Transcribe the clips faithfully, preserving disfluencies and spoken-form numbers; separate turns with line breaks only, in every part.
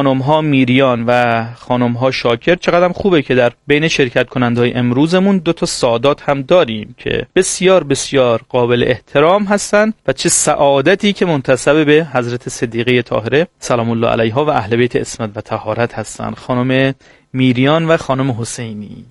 خانم ها میریان و خانم ها شاکر. چقدر خوبه که در بین شرکت کننده های امروزمون دو تا سادات هم داریم که بسیار بسیار قابل احترام هستن و چه سعادتی که منتسب به حضرت صدیقه طاهره سلام الله علیها و اهل بیت عصمت و طهارت هستن، خانم میریان و خانم حسینی.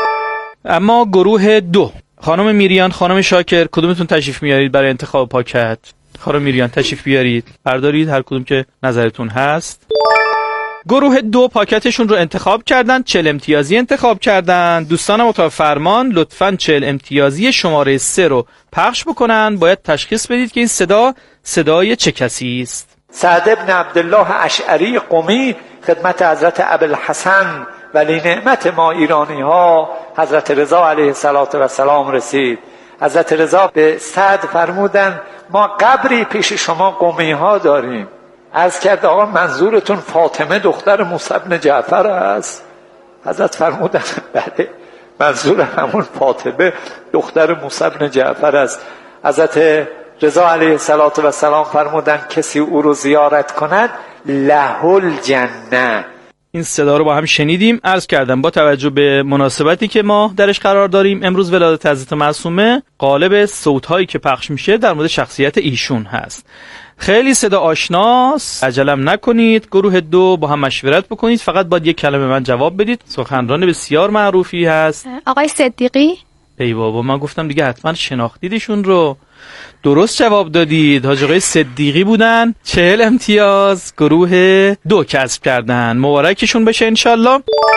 اما گروه دو، خانم میریان، خانم شاکر، کدومتون تشریف میارید برای انتخاب پاکت؟ خانم میریان تشریف بیارید، بردارید هر کدوم که نظرتون هست. گروه دو پاکتشون رو انتخاب کردن، چهل امتیازی انتخاب کردن. دوستان مطابق فرمان لطفاً چهل امتیازی شماره سه رو پخش بکنن. باید تشخیص بدید که این صدا صدای چه کسی است.
سعد ابن عبدالله اشعری قمی خدمت حضرت ابوالحسن ولی نعمت ما ایرانی ها حضرت رضا علیه السلام رسید. حضرت رضا به سعد فرمودن ما قبری پیش شما قمی ها داریم. عرض کرد آقا منظورتون فاطمه دختر موسی بن جعفر است؟ حضرت فرمودن بله منظور همون فاطمه دختر موسی بن جعفر است. حضرت رضا علیه السلام فرمودن کسی او رو زیارت کند له الجنه.
این صدا رو با هم شنیدیم. عرض کردم با توجه به مناسبتی که ما درش قرار داریم امروز ولادت حضرت معصومه، غالب صوت‌هایی که پخش میشه در مورد شخصیت ایشون هست. خیلی صدا آشناست، عجلم نکنید. گروه دو با هم مشورت بکنید، فقط باید یک کلمه من جواب بدید. سخنران بسیار معروفی هست،
آقای صدیقی.
ای بابا من گفتم دیگه حتما شناختیدشون رو. درست جواب دادید، حاج آقای صدیقی بودن. چهل امتیاز گروه دو کسب کردن، مبارکشون بشه انشالله.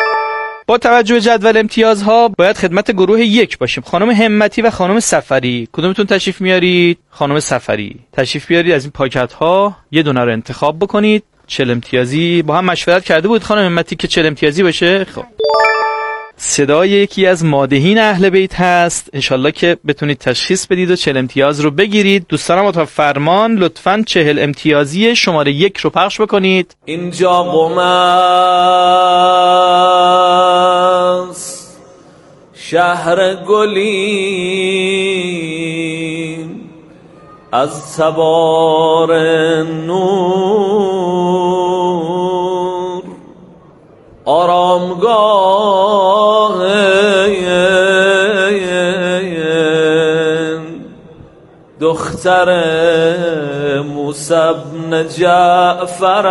با توجه به جدول امتیازها باید خدمت گروه یک باشیم. خانم همتی و خانم سفری، کدومتون تشریف میارید؟ خانم سفری تشریف بیارید، از این پاکت ها یه دونه رو انتخاب بکنید. چهل امتیازی با هم مشورت کرده بود خانم همتی که چهل امتیازی باشه. خب صدای یکی از مادحین اهل بیت هست، انشالله که بتونید تشخیص بدید و چهل امتیاز رو بگیرید. دوستانم مطابق فرمان لطفاً چهل امتیازی شماره یک رو پخش بکنید.
اینجا قم است شهر گلین از تبار نور، آرامگاه دختر موسی بن جعفر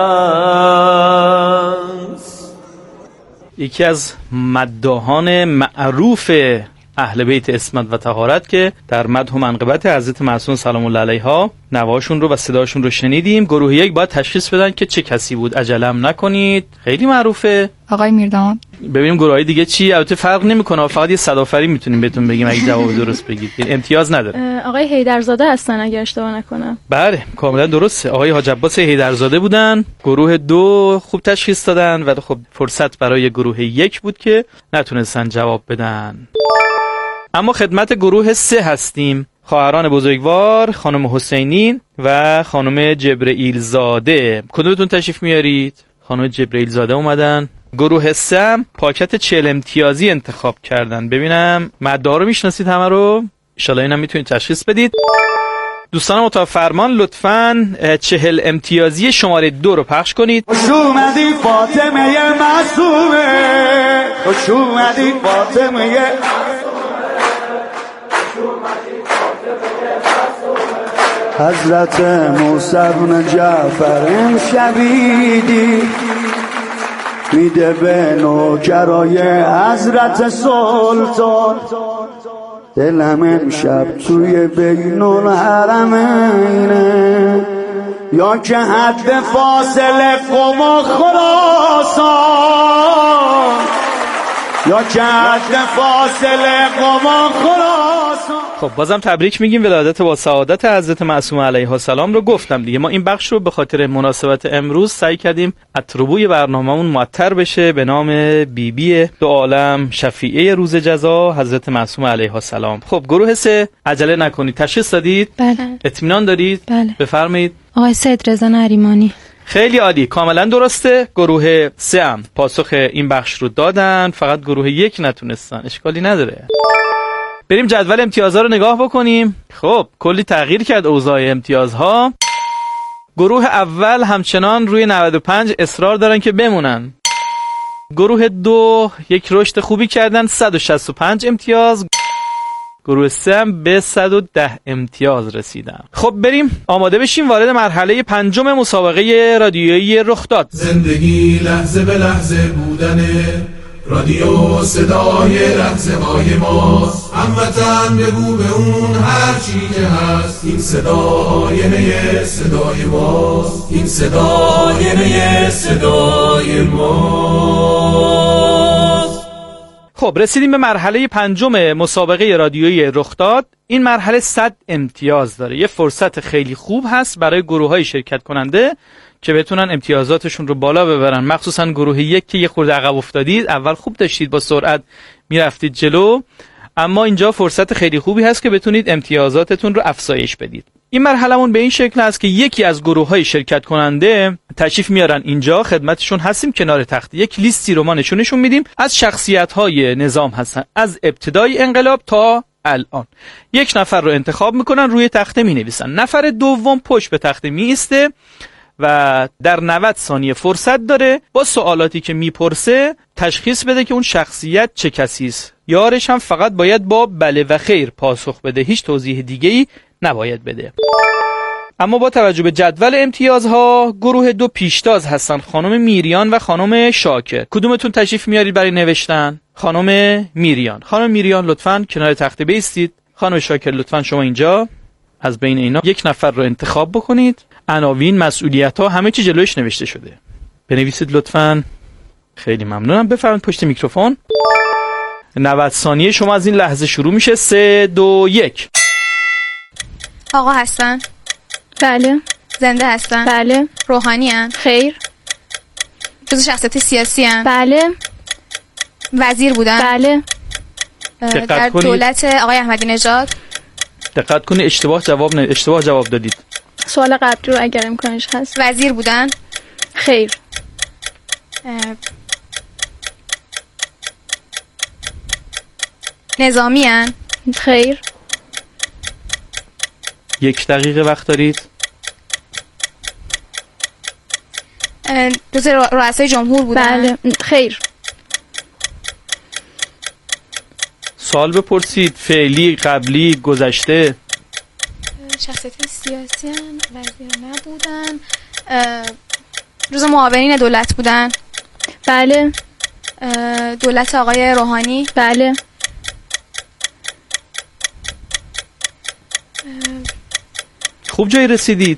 است.
یکی از مداحان معروف اهل بیت عصمت و طهارت که در مدح و منقبت حضرت معصوم سلام الله علیها نواشون رو و صداشون رو شنیدیم. گروه یک باید تشخیص بدن که چه کسی بود، عجلم نکنید، خیلی معروفه.
آقای میرداماد.
ببینیم گروه های دیگه چی. البته فرق نمیکنه، فقط یه صدافری میتونیم بهتون بگیم اگه جواب درست بگید، امتیاز نداره.
آقای حیدرزاده هستن اگر اشتباه نکنم.
بله کاملا درسته، آقای حاج عباس حیدرزاده بودن. گروه دو خوب تشخیص دادن ولی خب فرصت برای گروه یک بود که نتونستن جواب بدن. اما خدمت گروه سه هستیم، خواهران بزرگوار خانم حسینی و خانم جبرئیل زاده. کدومتون تشریف میارید؟ خانم جبرئیل زاده اومدن. گروه سه پاکت چهل امتیازی انتخاب کردن. ببینم مدعا رو میشناسید همه رو؟ ان شاءالله اینم میتونید تشخیص بدید. دوستان مطابق فرمان لطفاً چهل امتیازی شماره دو رو پخش کنید.
خوش اومدی فاطمه معصومه، خوش اومدی فاطمه حضرت موسی بن جعفر شبیدی میده به نوکرای حضرت سلطان، دلم امشب توی بین الحرمینه، یا که حد فاصله قم و خراسان، یا که حد فاصله قم و خراسان.
خب بازم تبریک میگیم، ولادت با سعادت حضرت معصومه علیها السلام رو گفتم دیگه. ما این بخش رو به خاطر مناسبت امروز سعی کردیم اتروبوی برنامه‌مون معطر بشه به نام بیبی بی دو عالم شفیعه روز جزا حضرت معصومه علیها السلام. خب گروه سه عجله نکنید، تشخیص دادید؟
بله.
اطمینان دارید؟
بله.
بفرمایید.
آقای سید رضا نریمانی.
خیلی عالی، کاملا درسته. گروه سه هم پاسخ این بخش رو دادن، فقط گروه یک نتونستن، اشکالی نداره. بریم جدول امتیازها رو نگاه بکنیم. خب کلی تغییر کرد اوضاع امتیازها. گروه اول همچنان روی نود و پنج اصرار دارن که بمونن. گروه دو یک رشد خوبی کردن، صد و شصت و پنج امتیاز. گروه سه هم به صد و ده امتیاز رسیدن. خب بریم آماده بشیم وارد مرحله پنجم مسابقه رادیویی رخ داد.
زندگی لحظه به لحظه بودنه، رادیو صدای لحظه های ماست. هموطن بگو به اون هر چی که هست، این صدای نه صدای ماست، این صدای نه صدای ماست.
خب رسیدیم به مرحله پنجم مسابقه رادیویی رخ داد. این مرحله صد امتیاز داره. یه فرصت خیلی خوب هست برای گروه‌های شرکت کننده که بتونن امتیازاتشون رو بالا ببرن، مخصوصا گروه یک که یه خورده عقب افتادید. اول خوب داشتید، با سرعت میرفتید جلو، اما اینجا فرصت خیلی خوبی هست که بتونید امتیازاتتون رو افزایش بدید. این مرحلهمون به این شکل هست که یکی از گروه‌های شرکت کننده تشریف میارن اینجا، خدمتشون هستیم کنار تخت. یک لیستی رو ما نشونشون میدیم از شخصیت‌های نظام هستن از ابتدای انقلاب تا الان. یک نفر رو انتخاب میکنن، روی تخته مینویسن. نفر دوم پشت به تخته میسته و در نود ثانیه فرصت داره با سوالاتی که میپرسه تشخیص بده که اون شخصیت چه کسی است. یارش هم فقط باید با بله و خیر پاسخ بده، هیچ توضیح دیگه‌ای نباید بده. اما با توجه به جدول امتیازها گروه دو پیشتاز هستن، خانم میریان و خانم شاکر. کدومتون تشریف میارید برای نوشتن؟ خانم میریان. خانم میریان لطفاً کنار تخته بایستید. خانم شاکر لطفاً شما اینجا. از بین اینا یک نفر رو انتخاب بکنید. عناوین، مسئولیت‌ها، همه چی جلوش نوشته شده. بنویسید لطفاً. خیلی ممنونم. بفرمایید پشت میکروفون. نود ثانیه شما از این لحظه شروع میشه. سه دو یک.
آقا هستن؟
بله.
زنده هستن؟
بله.
روحانی هن؟
خیر.
جزو شخصیت سیاسی هن؟
بله.
وزیر بودن؟
بله.
در دولت آقای احمدی نژاد؟
دقت کنید اشتباه جواب نه اشتباه جواب دادید.
سوال قبلی رو اگر امکانش هست.
وزیر بودن؟
خیر.
نظامی هن؟
خیر.
یک دقیقه وقت دارید.
جزو رؤسای جمهور بودن؟
بله. خیر.
سوال بپرسید، فعلی، قبلی، گذشته.
شخصیت سیاسی هن، وزیر نبودن. جزو معاونین دولت بودن؟
بله.
دولت آقای روحانی؟
بله.
خوب جایی رسیدید.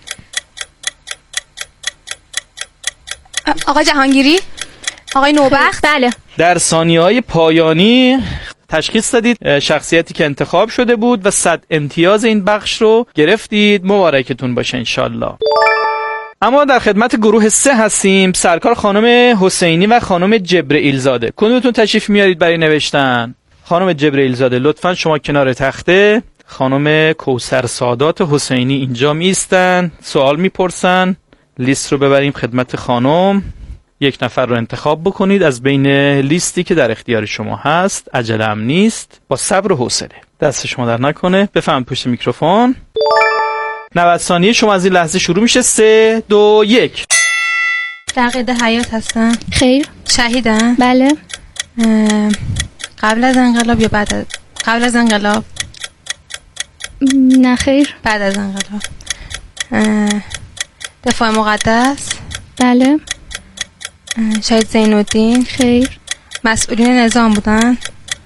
آقای جهانگیری؟ آقای نوبخت؟
بله.
در ثانیه‌های پایانی تشخیص دادید شخصیتی که انتخاب شده بود و صد امتیاز این بخش رو گرفتید. مبارکتون باشه انشالله. اما در خدمت گروه سه هستیم. سرکار خانم حسینی و خانم جبرئیل زاده. کدومتون تشریف میارید برای نوشتن؟ خانم جبرئیل زاده لطفاً شما کنار تخته. خانم کوثر سادات حسینی اینجا میستن، سوال میپرسن. لیست رو ببریم خدمت خانم. یک نفر رو انتخاب بکنید از بین لیستی که در اختیار شما هست. عجله هم نیست، با صبر و حوصله. دست شما در نکنه. بفهمید پشت میکروفون. نود ثانیه شما از این لحظه شروع میشه. سه دو یک.
در قید حیات هستن؟
خیر.
شهیدن؟
بله.
قبل از انقلاب یا بعد از قبل از انقلاب؟
نه خیر.
بعد از انقلاب. دفاع مقدس؟
بله.
شهید زین‌الدین؟
خیر.
مسئولین نظام بودن؟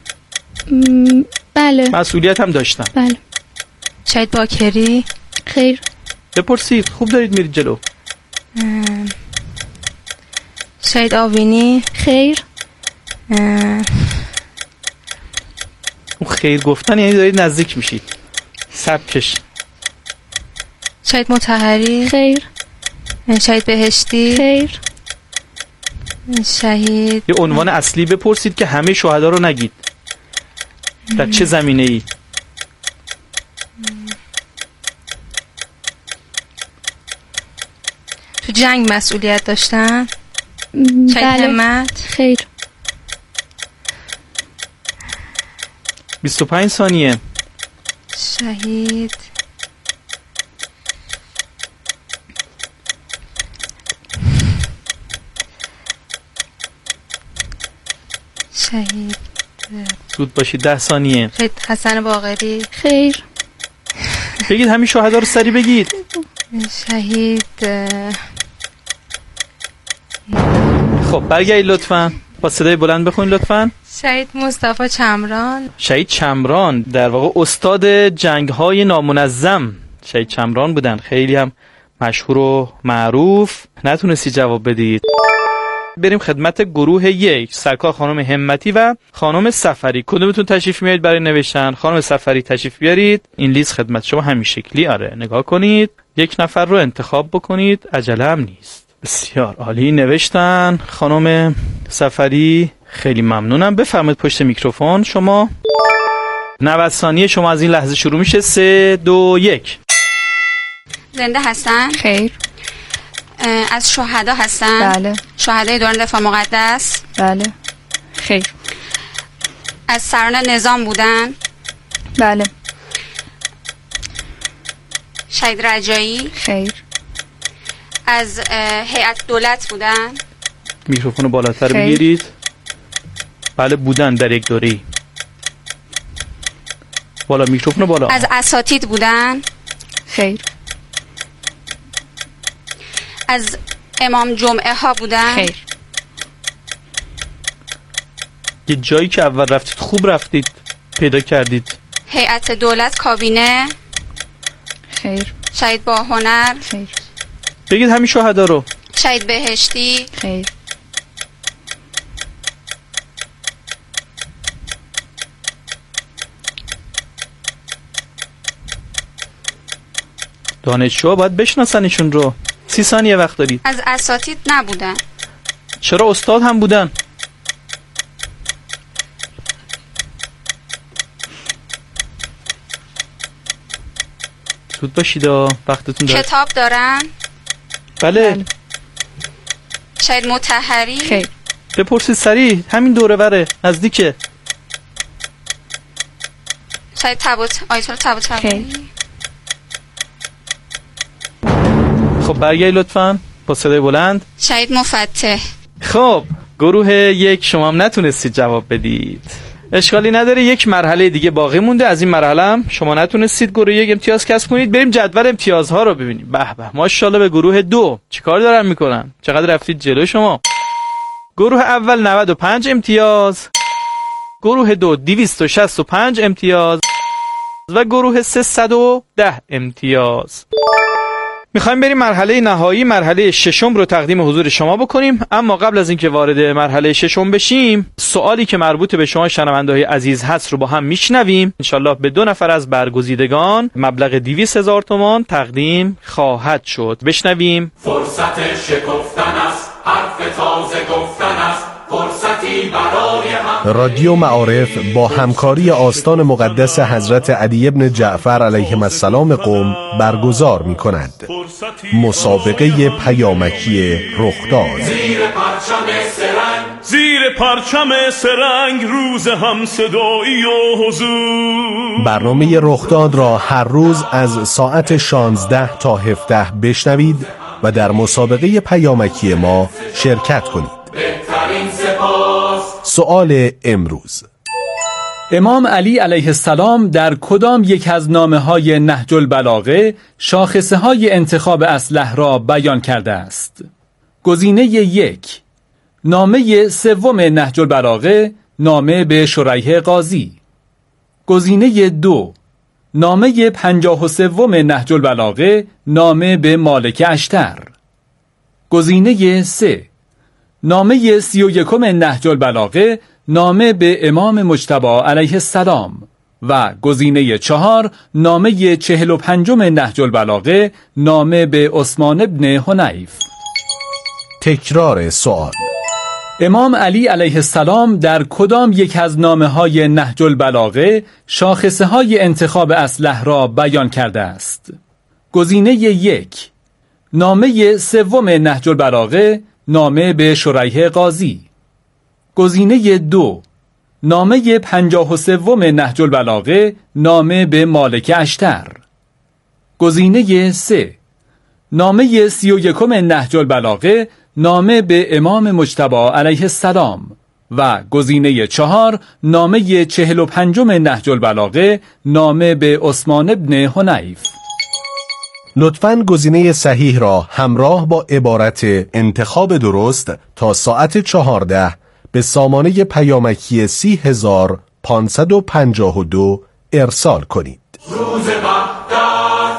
بله.
مسئولیت هم داشتن؟
بله.
شهید باکری؟
خیر.
بپرسید، خوب دارید میرید جلو.
شهید آوینی؟
خیر.
اون خیر گفتن یعنی دارید نزدیک میشید. سبکش.
شهید مطهری؟
خیر.
شهید بهشتی؟
خیر.
شهید
یه عنوان اصلی بپرسید که همه شهدا رو نگید. در چه زمینه ای؟
تو جنگ مسئولیت داشتن؟ شهید
بله.
همت؟
خیر.
بیست و پنج ثانیه.
شهید شهید
زود باشید، ده ثانیه.
شهید حسن باقری.
خیر.
بگید همین شهدا رو سری بگید.
شهید
خب برگردید لطفاً، با صدای بلند بخونید لطفاً.
شهید مصطفی چمران.
شهید چمران در واقع استاد جنگ‌های نامنظم شهید چمران بودن، خیلی هم مشهور و معروف. نتونستی جواب بدید. بریم خدمت گروه یک، سرکار خانم همتی و خانم سفری. کدومتون تشریف میارید برای نوشتن؟ خانم سفری تشریف بیارید. این لیست خدمت شما همین شکلی. آره نگاه کنید، یک نفر رو انتخاب بکنید، عجله هم نیست. بسیار عالی نوشتن خانم سفری، خیلی ممنونم. بفرمایید پشت میکروفون شما. نود ثانیه شما از این لحظه شروع میشه. سه دو یک.
زنده هستن؟
خیر.
از شهدا هستن؟
بله.
شهدای دوران دفاع مقدس؟
بله. خیر.
از سران نظام بودن؟
بله.
شهید رجایی؟
خیر.
از هیئت دولت بودن؟
میکروفون بالاتر بگیرید. بله بودن در یک دوره‌ای. بالا میکروفون بالا.
از اساتید بودن؟
خیر.
از امام جمعه ها بودن؟
خیر.
یه جایی که اول رفتید خوب رفتید، پیدا کردید.
هیئت دولت، کابینه؟
خیر.
شهید با هنر؟
خیر.
بگید همین شهدا رو.
شهید بهشتی؟
خیر.
دانشجو باید بشناسن ایشون رو. سی ثانیه وقت دارید.
از اساتید نبودن.
چرا استاد هم بودن؟ زود باشید وقتتون داره.
کتاب دارن؟
بله, بله.
شهید مطهری؟
خیر.
بپرسید سریع، همین دوره وره نزدیکه.
شهید تبات آیت الله طباطبایی؟
خب برگردید لطفاً با صدای بلند.
شهید مفتح.
خب گروه یک شما هم نتونستید جواب بدید. اشکالی نداره، یک مرحله دیگه باقی مونده. از این مرحله هم شما نتونستید گروه یک امتیاز کسب کنید. بریم جدول امتیازها رو ببینیم. به به ماشاءالله به گروه دو چیکار دارن میکنن، چقدر رفتید جلو شما. گروه اول نود و پنج امتیاز، گروه دو دویست و شصت و پنج امتیاز و گروه سه صد و ده امتیاز. میخوایم بریم مرحله نهایی، مرحله ششم رو تقدیم حضور شما بکنیم. اما قبل از اینکه وارد مرحله ششم بشیم، سوالی که مربوط به شما شنونده‌های عزیز هست رو با هم میشنویم. انشالله به دو نفر از برگزیدگان مبلغ دویست هزار تومان تقدیم خواهد شد. بشنویم.
فرصت شکفتن است، حرف تازه گفتن است، فرصتی برای هم.
رادیو معارف با همکاری آستان مقدس حضرت علی بن جعفر علیهم السلام قم برگزار می کند مسابقه پیامکی رخداد.
زیر پرچم سرنگ،
زیر پرچم سرنگ، روز هم صدایی و حضور.
برنامه رخداد را هر روز از ساعت شانزده تا هفده بشنوید و در مسابقه پیامکی ما شرکت کنید.
بهترین سپاس.
سؤال امروز:
امام علی علیه السلام در کدام یک از نامه‌های نهج البلاغه شاخصه‌های انتخاب اسلحه را بیان کرده است؟ گزینه یک، نامه سوم نهج البلاغه، نامه به شریح قاضی. گزینه دو، نامه پنجاه و سوم نهج البلاغه، نامه به مالک اشتر. گزینه سه، نامه سی و یکم نهج البلاغه، نامه به امام مجتبی علیه السلام. و گزینه چهار، نامه چهل و پنجم نهج البلاغه، نامه به عثمان ابن حنیف.
تکرار سوال:
امام علی علیه السلام در کدام یک از نامه های نهج البلاغه شاخصه های انتخاب اسلحه را بیان کرده است؟ گزینه یک، نامه سوم نهج البلاغه، نامه به شریح قاضی. گزینه دو، نامه پنجاه و سوم نهج البلاغه، نامه به مالک اشتر. گزینه سه، نامه سی و یکم نهج البلاغه، نامه به امام مجتبی علیه السلام. و گزینه چهار نامه چهل و پنجم نهج البلاغه، نامه به عثمان ابن حنیف.
لطفاً گزینه صحیح را همراه با عبارت انتخاب درست تا ساعت چهارده به سامانه پیامکی سی هزار پانصد و پنجاه و دو ارسال کنید.
روز وحدت،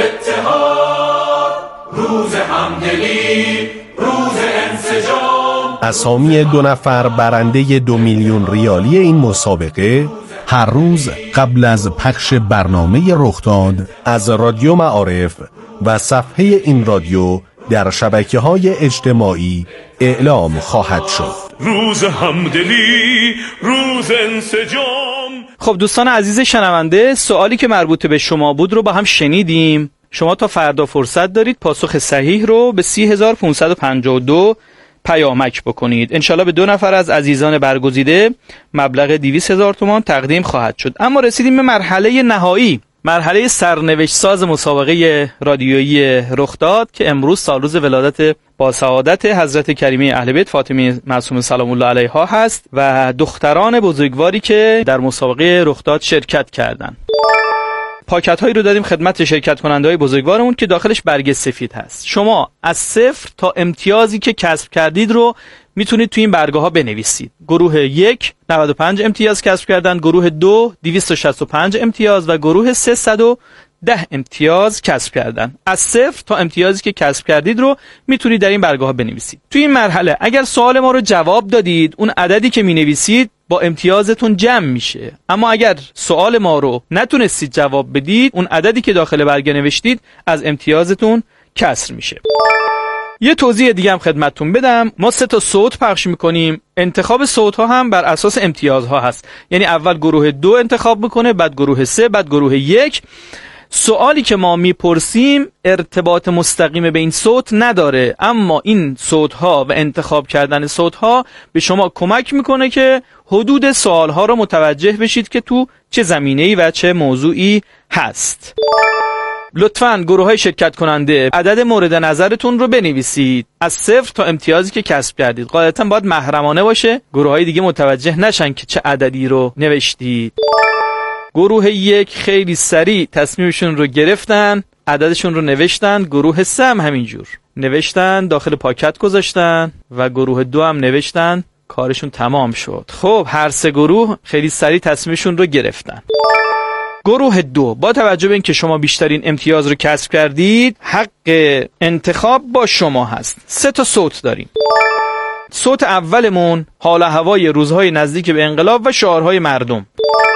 اتحاد، روز همدلی، روز انسجام.
اسامی دو نفر برنده دو میلیون ریالی این مسابقه هر روز قبل از پخش برنامه رخداد از رادیو معارف و صفحه این رادیو در شبکه‌های اجتماعی اعلام خواهد شد.
روز همدلی، روز انسجام.
خب دوستان عزیز شنونده، سوالی که مربوط به شما بود رو با هم شنیدیم. شما تا فردا فرصت دارید پاسخ صحیح رو به سی هزار پانصد و پنجاه و دو پیامک بکنید. انشالله به دو نفر از عزیزان برگزیده مبلغ دویست هزار تومان تقدیم خواهد شد. اما رسیدیم به مرحله نهایی، مرحله سرنوشت ساز مسابقه رادیویی رخداد که امروز سالروز ولادت با سعادت حضرت کریمه اهل بیت فاطمه معصومه سلام الله علیها هست و دختران بزرگواری که در مسابقه رخداد شرکت کردند. پاکت هایی رو دادیم خدمت شرکت کننده های بزرگوارمون که داخلش برگ سفید هست. شما از صفر تا امتیازی که کسب کردید رو میتونید توی این برگه ها بنویسید. گروه یک نود و پنج امتیاز کسب کردن، گروه دو دویست و شصت و پنج امتیاز و گروه سه صد و ده امتیاز کسب کردن. از صفر تا امتیازی که کسب کردید رو میتونید در این برگه ها بنویسید. توی این مرحله اگر سوال ما رو جواب دادید، اون عددی که مینویسید با امتیازتون جمع میشه. اما اگر سوال ما رو نتونستید جواب بدید، اون عددی که داخل برگه نوشتید از امتیازتون کسر میشه. یه توضیح دیگه هم خدمتتون بدم. ما سه تا صوت پخش میکنیم. انتخاب صوت ها هم بر اساس امتیازها هست. یعنی اول گروه دو انتخاب میکنه، بعد گروه سه، بعد گروه یک. سوالی که ما میپرسیم ارتباط مستقیم به این صوت نداره، اما این صوت ها و انتخاب کردن صوت ها به شما کمک میکنه که حدود سوال ها رو متوجه بشید که تو چه زمینه‌ای و چه موضوعی هست. لطفاً گروه های شرکت کننده عدد مورد نظرتون رو بنویسید از صفر تا امتیازی که کسب کردید. غالباً باید محرمانه باشه، گروه های دیگه متوجه نشن که چه عددی رو نوشتید. گروه یک خیلی سریع تصمیمشون رو گرفتن، عددشون رو نوشتن. گروه سه هم همینجور نوشتن، داخل پاکت گذاشتن و گروه دو هم نوشتن، کارشون تمام شد. خب هر سه گروه خیلی سریع تصمیمشون رو گرفتن. گروه دو با توجه به اینکه شما بیشترین امتیاز رو کسب کردید، حق انتخاب با شما هست. سه تا صوت داریم. صوت اولمون حال و هوای روزهای نزدیک به انقلاب و شعارهای مردم.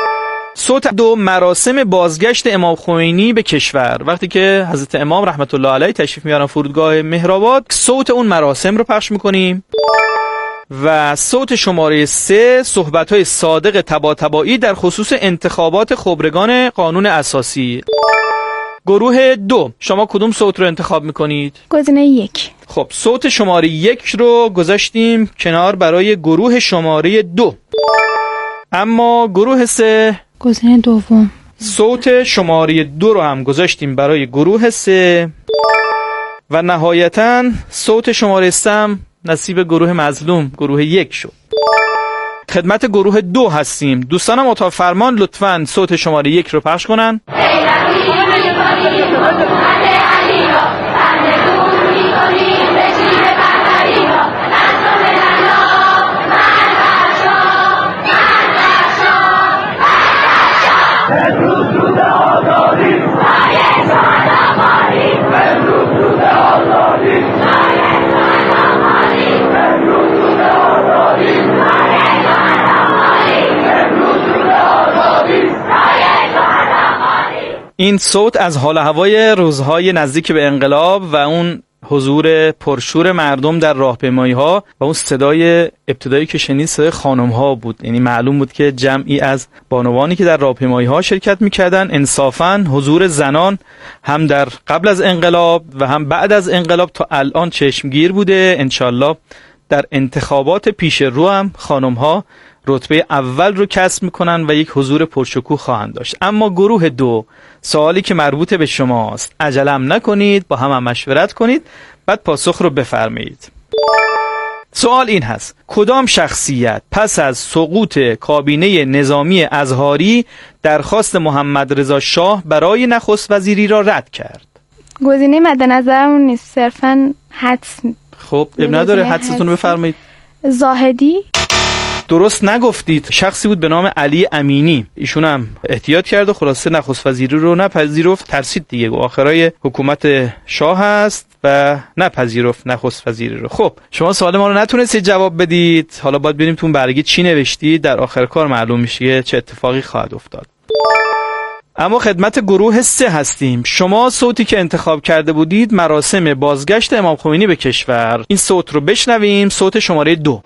صوت دو مراسم بازگشت امام خمینی به کشور، وقتی که حضرت امام رحمت الله علیه تشریف میارن فرودگاه مهرآباد، صوت اون مراسم رو پخش میکنیم. و صوت شماره سه صحبت‌های صادق طباطبایی در خصوص انتخابات خبرگان قانون اساسی. گروه دو شما کدوم صوت رو انتخاب میکنید؟
گزینه یک.
خب صوت شماره یک رو گذاشتیم کنار برای گروه شماره دو. اما گروه سه
گزینه دوم.
صوت شماره دو رو هم گذاشتیم برای گروه سه و نهایتاً صوت شماره سه هم نصیب گروه مظلوم گروه یک شد. خدمت گروه دو هستیم. دوستانم اتاق فرمان لطفاً صوت شماره یک رو پخش کنن. این صوت از حال هوای روزهای نزدیک به انقلاب و اون حضور پرشور مردم در راهپیمایی‌ها و اون صدای ابتدایی که شنید صدای خانم‌ها بود. یعنی معلوم بود که جمعی از بانوانی که در راهپیمایی‌ها شرکت می‌کردن. انصافاً حضور زنان هم در قبل از انقلاب و هم بعد از انقلاب تا الان چشمگیر بوده. انشالله در انتخابات پیش رو هم خانم‌ها رتبه اول رو کسب میکنن و یک حضور پرشکوه خواهند داشت. اما گروه دو سوالی که مربوط به شماست، عجله هم نکنید، با هم, هم مشورت کنید بعد پاسخ رو بفرمایید. سوال این هست: کدام شخصیت پس از سقوط کابینه نظامی ازهاری درخواست محمد رضا شاه برای نخست وزیری را رد کرد؟
گزینه مد نظرمون نیست، صرفاً حدس.
خب اب نداره، حدستون رو بفرمایید.
زاهدی؟
درست نگفتید، شخصی بود به نام علی امینی. ایشون هم احتیاط کرد و خلاصه نخست وزیری رو نپذیرفت، ترسید دیگه، آخرای حکومت شاه هست و نپذیرفت نخست وزیری رو. خب شما سوال ما رو نتونستید جواب بدید، حالا باید ببینیم تو برگه چی نوشتید، در آخر کار معلوم میشه چه اتفاقی خواهد افتاد. اما خدمت گروه سه هستیم. شما صوتی که انتخاب کرده بودید مراسم بازگشت امام خمینی به کشور. این صوت رو بشنویم، صوت شماره دو.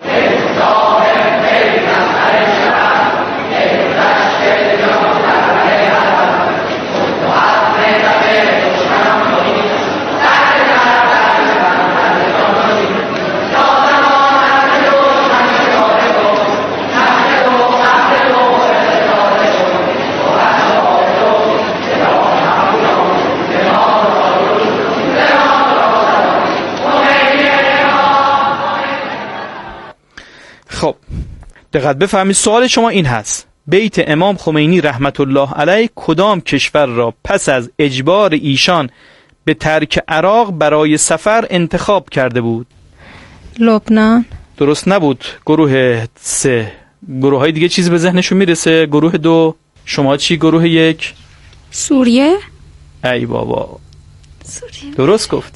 خب دقت بفهمید، سوال شما این هست: بیت امام خمینی رحمت الله علیه کدام کشور را پس از اجبار ایشان به ترک عراق برای سفر انتخاب کرده بود؟
لبنان.
درست نبود. گروه سه، گروه های دیگه چیز به ذهنشون میرسه؟ گروه دو، شما چی؟ گروه یک؟
سوریه.
ای بابا،
سوریه.
درست گفتی.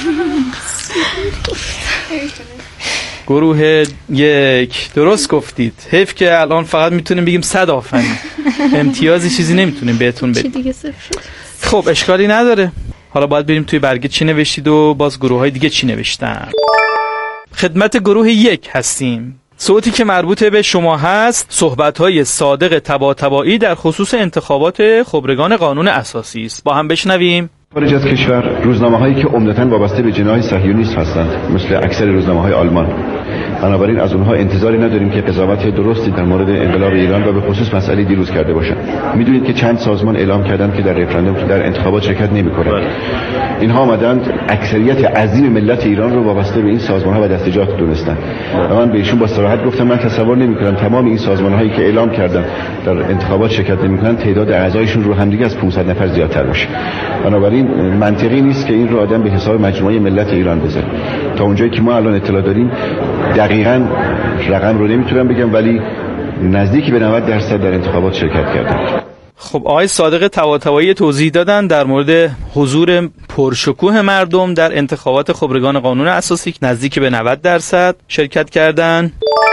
گروه یک، درست گفتید. حیف که الان فقط میتونیم بگیم صد آفرین، امتیازی چیزی نمیتونیم بهتون بدیم. خب اشکالی نداره، حالا باید بریم توی برگه چی نوشتید و باز گروه های دیگه چی نوشتن. خدمت گروه یک هستیم. صوتی که مربوط به شما هست صحبت‌های صادق طباطبایی در خصوص انتخابات خبرگان قانون اساسی است. با هم بشنویم.
خارج از کشور روزنامه‌هایی که عمدتاً وابسته به جناح صهیونیسم هستند، مثل اکثر روزنامه‌های آلمان، بنابراین از اونها انتظاری نداریم که قضاوت درستی در مورد انقلاب ایران و به خصوص مسئله دیروز کرده باشند. میدونید که چند سازمان اعلام کردند که در رفراندوم در انتخابات شرکت نمی‌کنند. اینها آمدند اکثریت عظیم ملت ایران رو وابسته به این سازمان‌ها و دستجات دونستند. و من بهشون با صراحت گفتم من تصور نمی‌کنم تمام این سازمان‌هایی که اعلام کردند در انتخابات شرکت نمی‌کنند تعداد اعضایشون رو همدیگه از پانصد نفر زیادتر باشه. بنابراین منطقی نیست که این رو آدم به حساب مجموعه ملت ایران بذاره. تا اونجایی که ما الان اطلاع داریم دقیقاً رقم رو نمیتونم بگم، ولی نزدیکی به نود درصد در انتخابات شرکت کردن.
خب آقای صادق طباطبایی توضیح دادن در مورد حضور پرشکوه مردم در انتخابات خبرگان قانون اساسی که نزدیک به نود درصد شرکت کردن.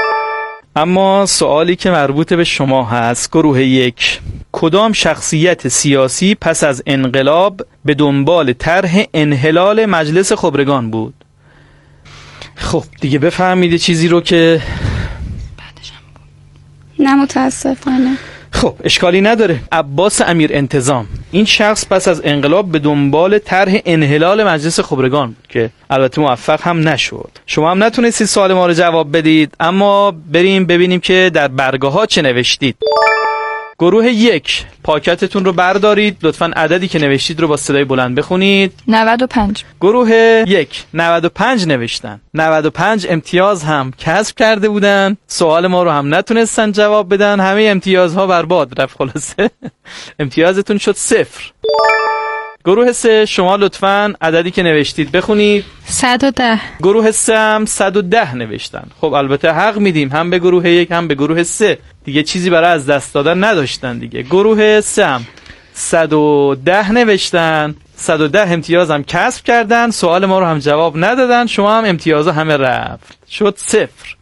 اما سوالی که مربوط به شما هست، گروه یک، کدام شخصیت سیاسی پس از انقلاب به دنبال طرح انحلال مجلس خبرگان بود؟ خب دیگه بفهمید چیزی رو که
بعدش هم بود. نه متاسفانه.
خب اشکالی نداره. عباس امیر انتظام، این شخص پس از انقلاب به دنبال طرح انحلال مجلس خبرگان بود که البته موفق هم نشد. شما هم نتونستید سوال ما رو جواب بدید، اما بریم ببینیم که در برگه ها چه نوشتید. گروه یک، پاکتتون رو بردارید، لطفاً عددی که نوشتید رو با صدای بلند بخونید.
نود و پنج.
گروه یک نود و پنج نوشتن. نود و پنج امتیاز هم کسب کرده بودن، سوال ما رو هم نتونستن جواب بدن، همه امتیازها برباد رفت. خلاصه امتیازتون شد صفر. گروه سه، شما لطفاً عددی که نوشتید بخونید.
صد و ده.
گروه سه هم صد و ده نوشتن. خب البته حق میدیم هم به گروه یک هم به گروه سه، دیگه چیزی برای از دست دادن نداشتن دیگه. گروه سه هم صد و ده نوشتن، صد و ده امتیاز هم کسب کردن، سوال ما رو هم جواب ندادن، شما هم امتیازها همه رفت، شد صفر.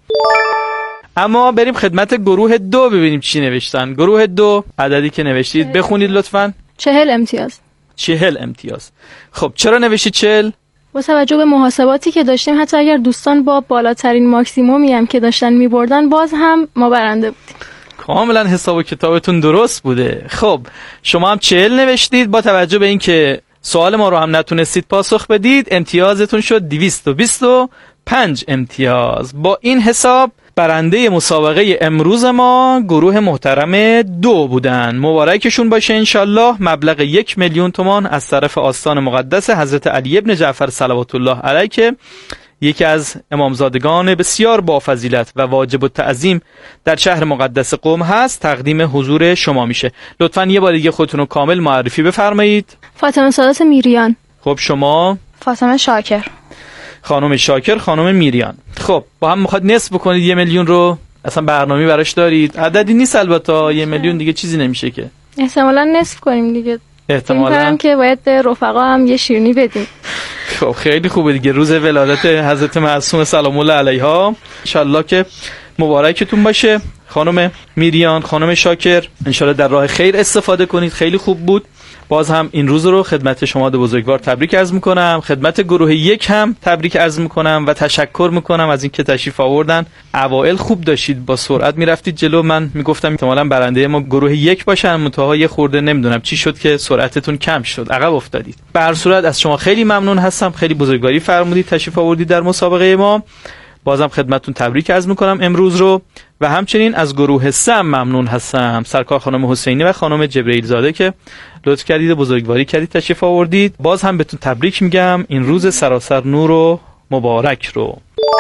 اما بریم خدمت گروه دو ببینیم چی نوشتن. گروه دو، عددی که نوشتید بخونید لطفاً.
چهل امتیاز.
چهل امتیاز. خب چرا نوشید چهل؟
با توجه به محاسباتی که داشتیم حتی اگر دوستان با بالاترین ماکسیمومی هم که داشتن میبردن باز هم ما برنده بودیم.
کاملا حساب و کتابتون درست بوده. خب شما هم چهل نوشتید، با توجه به این که سوال ما رو هم نتونستید پاسخ بدید امتیازتون شد دویست و بیست و پنج امتیاز. با این حساب برنده مسابقه امروز ما گروه محترم دو بودن. مبارکشون باشه انشالله. مبلغ یک میلیون تومان از طرف آستان مقدس حضرت علی ابن جعفر صلوات الله علیه که یکی از امامزادگان بسیار با فضیلت و واجب التعظیم در شهر مقدس قم هست، تقدیم حضور شما میشه. لطفاً یه بار دیگه خودتون رو کامل معرفی بفرمایید.
فاطمه سادات میریان.
خب شما؟
فاطمه شاکر.
خانم شاکر، خانم میریان. خب با هم میخواد نصف بکنید یه میلیون رو؟ اصلا برنامه‌ای براش دارید؟ عددی نیست البته، یه میلیون دیگه چیزی نمیشه که.
احتمالاً نصف کنیم دیگه.
احتمالاً
که باید به رفقا هم یه شیرینی بدیم.
خب خیلی خوبه دیگه، روز ولادت حضرت معصومه سلام الله علیها، ان شاءالله که مبارکتون باشه. خانم میریان، خانم شاکر، ان شاءالله در راه خیر استفاده کنید. خیلی خوب بود. باز هم این روز رو خدمت شما دو بزرگوار تبریک عرض میکنم، خدمت گروه یک هم تبریک عرض میکنم و تشکر میکنم از اینکه تشریف آوردن. اوائل خوب داشتید، با سرعت میرفتید جلو. من میگفتم احتمالاً برنده ما گروه یک باشن، منتها یه خورده نمیدونم چی شد که سرعتتون کم شد، عقب افتادید. به هر صورت از شما خیلی ممنون هستم، خیلی بزرگواری فرمودید، تشریف آوردید در مسابقه ما. بازم خدمتتون تبریک عرض میکنم امروز رو و همچنین از گروه سه ممنون هستم، سرکار خانم حسینی و خانم جبرئیل زاده که لطف کردید و بزرگواری کردید تشریف آوردید. باز هم بهتون تبریک میگم، این روز سراسر نور و مبارک رو.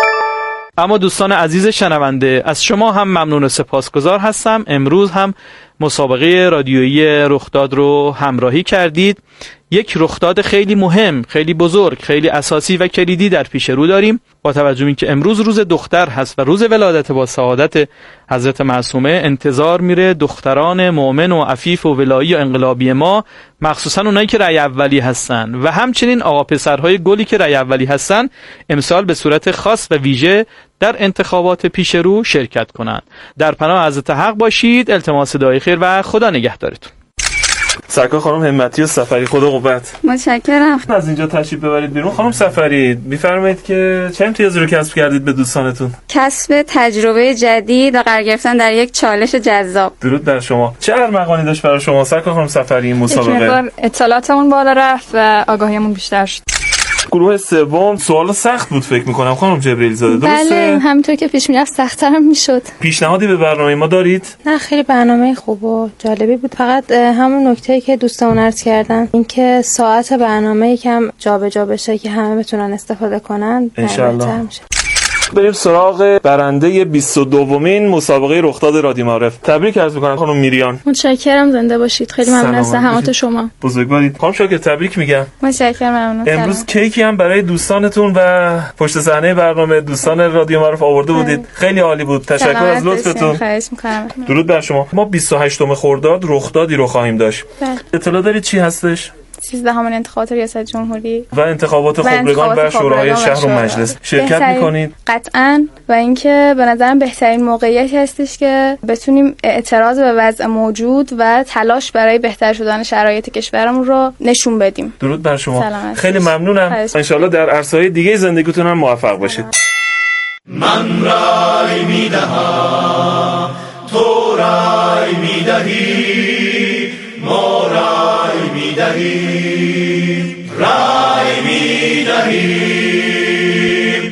اما دوستان عزیز شنونده، از شما هم ممنون و سپاسگزار هستم. امروز هم مسابقه رادیویی رخداد رو همراهی کردید. یک رخداد خیلی مهم، خیلی بزرگ، خیلی اساسی و کلیدی در پیش رو داریم. با توجه به اینکه امروز روز دختر هست و روز ولادت با سعادت حضرت معصومه، انتظار میره دختران مؤمن و عفیف و ولایی و انقلابی ما، مخصوصا اونایی که رأی اولی هستن و همچنین آقا پسرهای گلی که رأی اولی هستن، امسال به صورت خاص و ویژه در انتخابات پیش رو شرکت کنند. در پناه حضرت حق باشید. التماس دعای خیر و خدا نگهدارتون.
سرکار خانم همتی و سفری، خدا قوت.
متشکرم.
از اینجا تشریف ببرید بیرون. خانم سفری، میفرمایید که چه امتیازی رو کسب کردید به دوستانتون؟
کسب تجربه جدید و قرار گرفتن در یک چالش جذاب.
درود بر شما. چه ارمغانی داشت برای شما سرکار خانم سفری این مسابقه؟
اطلاعاتمون بالا رفت و آگاهیمون بیشتر شد.
گروه سوم سوال سخت بود فکر میکنم خانم جبرئیل زاده، درسته؟
بله، همونطور که پیش میرفت سخت‌تر هم میشد.
پیشنهادی به برنامه ما دارید؟
نه خیلی برنامه خوب و جالبی بود، فقط همون نکته‌ای که دوستان عرض کردن، اینکه ساعت برنامه یکم جابجا بشه که همه بتونن استفاده کنن
ان شاءالله. بریم سراغ برنده بیست و دومین مسابقه رخداد رادیو معارف. تبریک عرض می‌کنم خانم میریان.
متشکرم، زنده باشید. خیلی ممنون از زحمات شما.
بزرگوارید. خانم شاکر تبریک میگم.
متشکرم، ممنون.
امروز کیکی هم برای دوستانتون و پشت صحنه برنامه دوستان رادیو معارف آورده بودید. خیلی عالی بود. تشکر از لطفتون.
خواهش می‌کنم.
درود بر شما. ما بیست و هشتم خرداد رخدادی رو خواهیم داشت. اطلاع دارید چی هستش؟
سیزدهمین انتخابات ریاست جمهوری
و انتخابات خبرگان و شورای شهر و مجلس شرکت میکنید؟
قطعاً. و اینکه به نظرم بهترین موقعیت هستش که بتونیم اعتراض به وضع موجود و تلاش برای بهتر شدن شرایط کشورمون رو نشون بدیم.
درود بر شما. خیلی ممنونم. انشالله در عرصه‌های دیگه زندگیتون هم موفق باشید.
من رای میدهم، تو رای میدهی، ما رای میدهیم، رای میدهیم.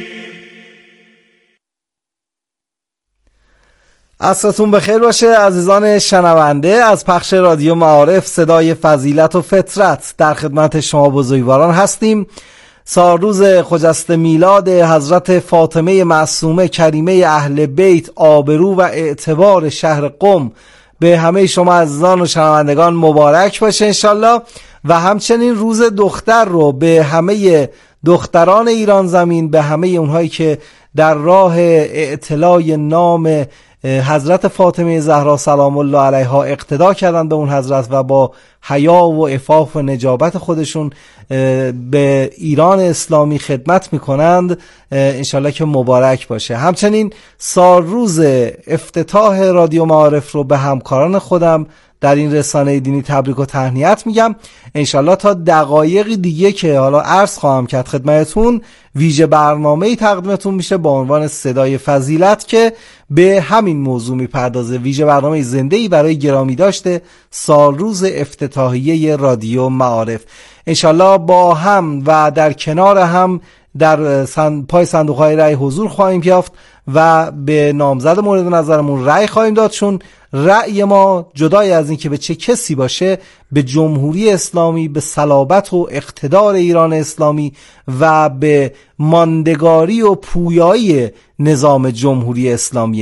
عصرتون بخیر باشه عزیزان شنونده. از پخش رادیو معارف صدای فضیلت و فطرت در خدمت شما بزرگواران هستیم. سالروز خجسته میلاد حضرت فاطمه معصومه کریمه اهل بیت، آبرو و اعتبار شهر قم به همه شما عزیزان و شنوندگان مبارک باشه انشالله. و همچنین روز دختر رو به همه دختران ایران زمین، به همه اونهایی که در راه اعتلای نام حضرت فاطمه زهرا سلام الله علیها اقتدا کردن به اون حضرت و با حیا و عفاف و نجابت خودشون به ایران اسلامی خدمت میکنند، انشالله که مبارک باشه. همچنین سال روز افتتاح رادیو معارف رو به همکاران خودم در این رسانه دینی تبریک و تهنیت میگم. انشالله تا دقایقی دیگه که حالا عرض خواهم کرد خدمتتون، ویژه برنامه‌ای تقدیمتون میشه با عنوان صدای فضیلت که به همین موضوع میپردازه. ویژه برنامه زنده‌ای برای گرامی داشته سالروز افتتاحیه رادیو معارف. انشالله با هم و در کنار هم در سند... پای صندوق های رأی حضور خواهیم یافت و به نامزد مورد نظرمون رأی خواهیم داد، چون رأی ما جدای از این که به چه کسی باشه به جمهوری اسلامی، به صلابت و اقتدار ایران اسلامی و به ماندگاری و پویایی نظام جمهوری اسلامی